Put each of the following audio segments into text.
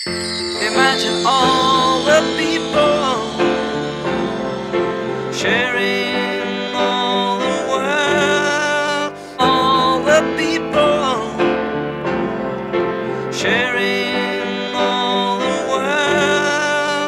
Imagine all the people sharing all the world. All the people sharing all the world.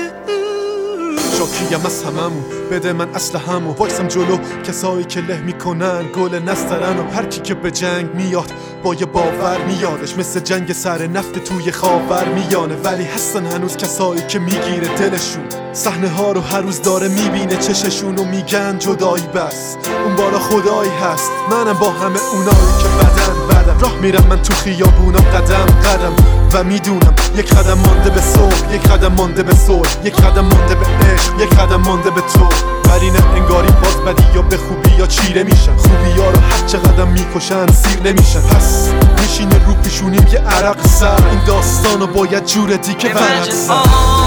شاکیم از هممون بده من اسلحه‌مو وایسم جلو کسایی که له میکنن گل نسترن و هر کی که به جنگ میاد با یه باور میادش مثل جنگ سر نفت توی خاور میانه ولی هستن هنوز کسایی که میگیره دلشون صحنه ها رو هر روز داره میبینه چششون و میگن جدایی بس اون بالا خدایی هست منم با همه اونایی که بدن راه میرم من تو خیابونم قدم قدم و میدونم یک قدم مانده به صبح یک قدم مانده به صلح یک قدم مانده به عشق یک قدم مانده به تو ولی نه انگاری باز بدی یا به خوبی یا چیره میشن خوبی ها رو هر چه قدم میکشن سیر نمیشن پس میشینه رو پیشونیم یه عرق سر این داستانو باید جور دیگه ورق سر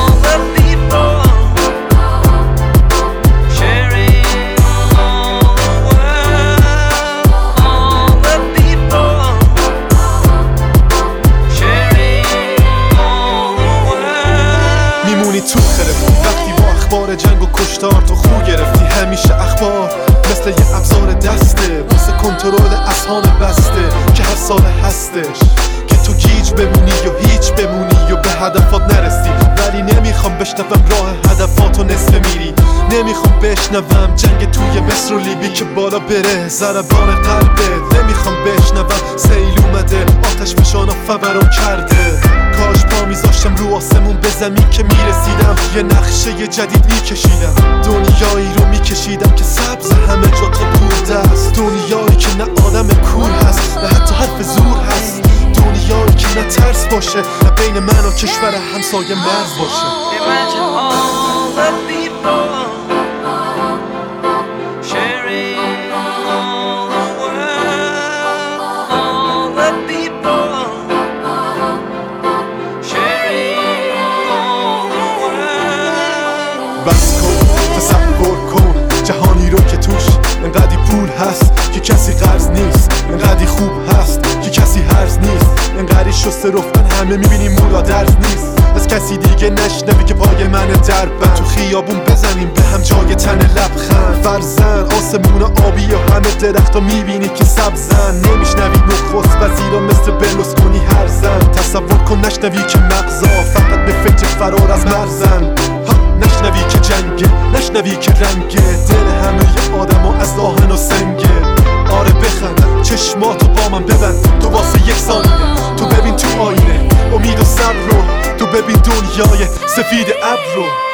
تو خرفتی وقتی با اخبار جنگ و کشتار تو خو گرفتی همیشه اخبار مثل یه ابزار دسته واسه کنترل اذهان بسته که هر سال هستش که تو گیج بمونی یا هیچ بمونی و به هدفات نرسی ولی نمیخوام بشنوم راه هدفاتو نصفه میری نمیخوام بشنوم جنگ توی مصر و لیبی که بالا بره ضربان قلبت نمیخوام بشنوم سیل اومده آتش فشانا فوران کرده کاش پا میذاشتم رو آسمون به زمین که میرسیدم یه نقشه جدید میکشیدم دنیایی رو میکشیدم که سبز همه جا تا دور دست دنیایی که نه آدم کور هست نه حتی حرف زور هست دنیایی که نه ترس باشه نه بین من و کشور همسایه مرز باشه Imagine all the people sharing all the world. All the people sharing all the world. بس کن تصور کن جهانی رو که توش انقدی پول هست که کسی قرض نیست انقدی خوب هست که کسی هرز نیست انقدی شسته رفتن همه میبینیم مولا درز نیست از کسی دیگه نشنوی که پای من دربند تو خیابون بزنیم به هم جای تن لبخند فرزن آسمون آبی و همه درختا میبینی که سبزن نمیشنوی نخست وزیرا مثل برلوسکونی هر زن تصور کن نشنوی که مغزا فقط به فکر فرار از مرزن نشنوی که جنگه نشنوی که رنگه دل همه آدم و از آهن و سنگه آره بخند چشماتو با من ببند تو واسه یک ثانیه تو ببین تو آینه امید و صبر رو تو ببین دنیای سفید ابر رو